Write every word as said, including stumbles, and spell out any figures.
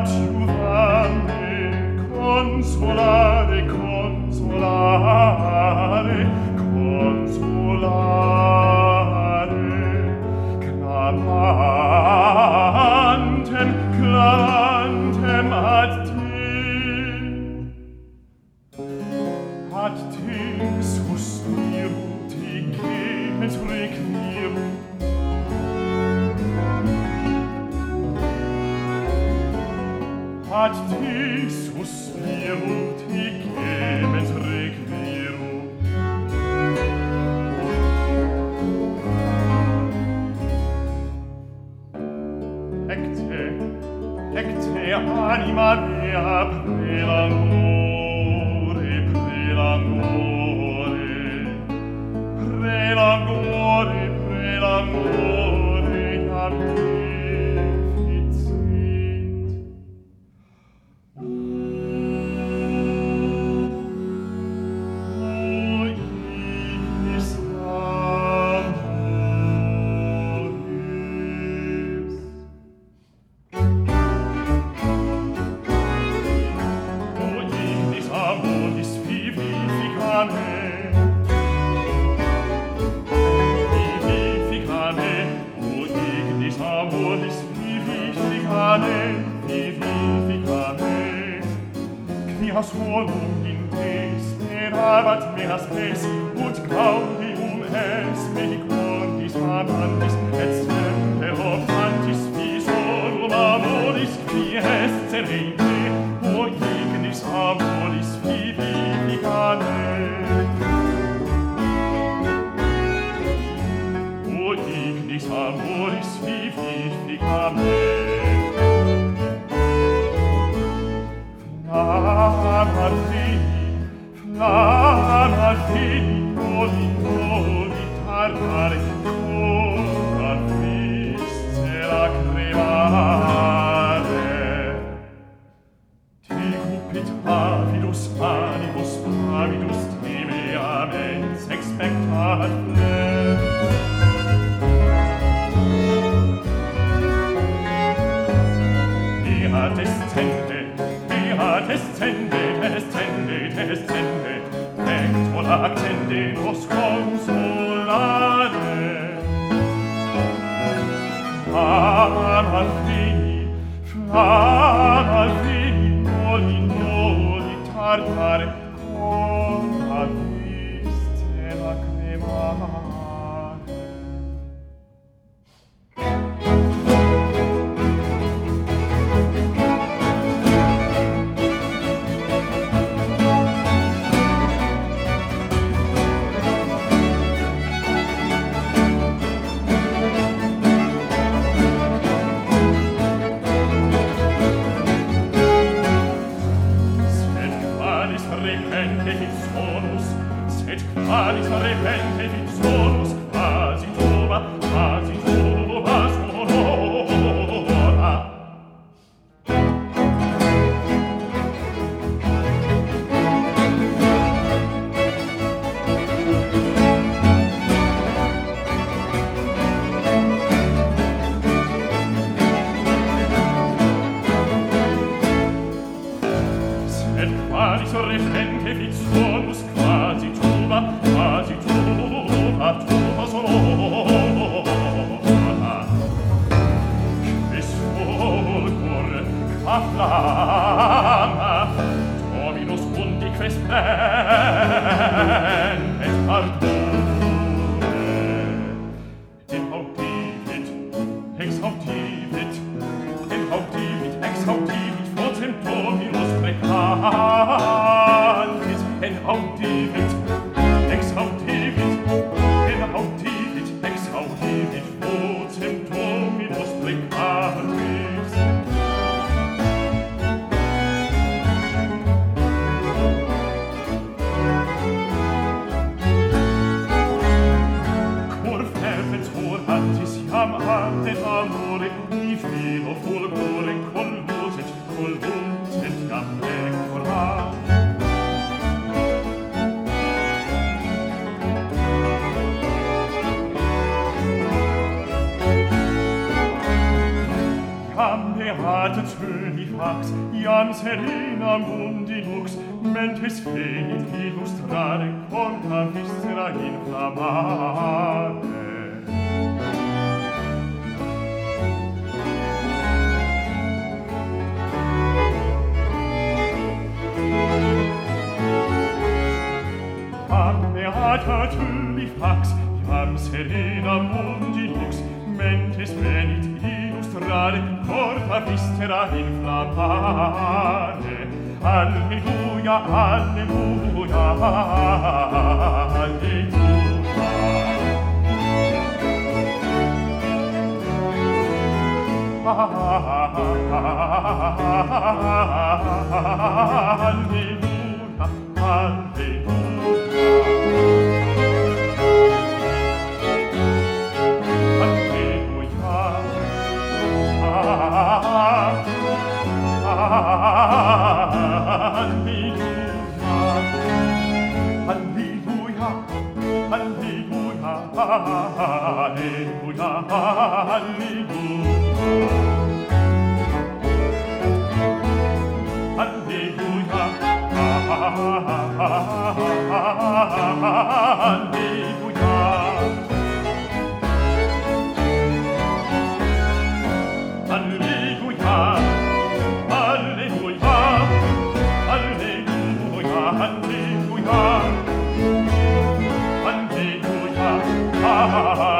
coadiuvare, consolare, consolare, consolare, clamantem, clamantem ad te, ad te suspiro, te gemet requiro, ad te suspiro, te gemet requiro. Ecce, ecce anima mea prelangore, prelangore, prelangore, prelangore, iam deficit. O ignis amoris. O ignis amoris vivifica me, vivifica me, o ignis amoris vivifica me, vivifica me. Quia solum in te sperabat mea spes, ut gaudium es me cordis amantis, et semper optantis visorum amoris, qui est serente, o ignis amoris vivifica me. O ignis amoris vivifica me. Flama fini, flama fini, noli, noli, tartare, cora viscera cremare. Te cupit avidus animus, avidus te meamens expectat flens. Ea descende, descende, descende, descende, pector accende nos consolare. Flama fini, flama fini, noli, noli, tartare, cora viscera cremare. Qualis repente fit sonus, quasi tuba, quasi tuba sonora. Sed qualis repente fit sonus, quasi tuba, quasi tuba, tuba sonora. Quis fulgur, qua flama, Dominus mundi quis plendet ardore. Inhaudivit, exhaudivit, inhaudivit, exhaudivit, votem Dominus precantis, inhaudivit, exhaudivit, inhaudivit, exhaudivit, votem Dominus precantis. Cor fervens volantis iam ardet amore, mi filo fulgore collucet, collucet iam decorat. Beatet höni fac pax, iam serena mundi lux, mentes venit illustrare, conta viscera inflammare. Beata tulli fax, iam serena mundi lux, mentes venit illustrare, corta viscera inflammare. Alleluia, alleluia, alleluia. Alleluia, alleluia. Alleluia, alleluia, alleluia.